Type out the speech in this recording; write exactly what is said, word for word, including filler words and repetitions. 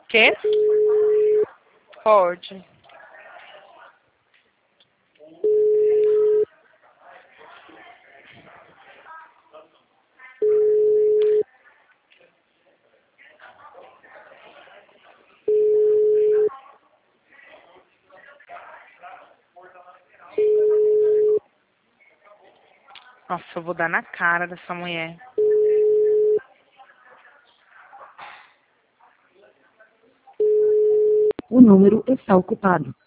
Quê? Pode. Nossa, eu vou dar na cara dessa mulher. O número está ocupado.